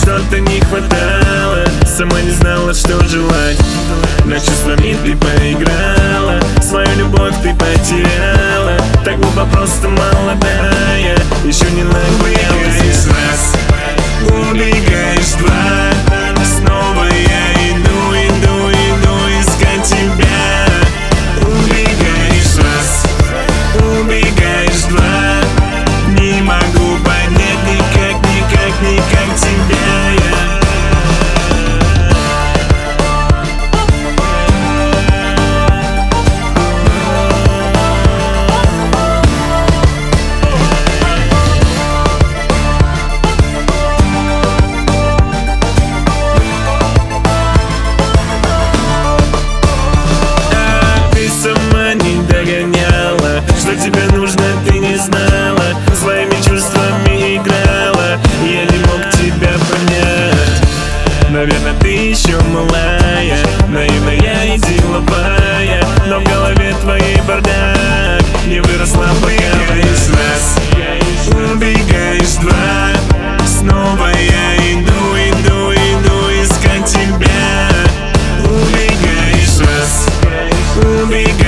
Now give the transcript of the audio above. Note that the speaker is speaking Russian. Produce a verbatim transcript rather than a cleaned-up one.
что-то не хватало, сама не знала, что желать. На чувствами ты поиграла, свою любовь ты потеряла. Так глупо, просто молодая, еще не набоялась. Раз, убегаешь, два, снова я иду, иду, иду искать тебя. Убегаешь, раз, убегаешь, два, не могу понять никак, никак, никак тебя я. Что тебе нужно, ты не знала, своими чувствами играла, я не мог тебя понять. Наверное, ты еще малая, наивная и деловая, но в голове твоей бардак, не выросла пока. Убегаешь раз, убегаешь два, снова я иду, иду, иду искать тебя. Убегаешь раз, убегаешь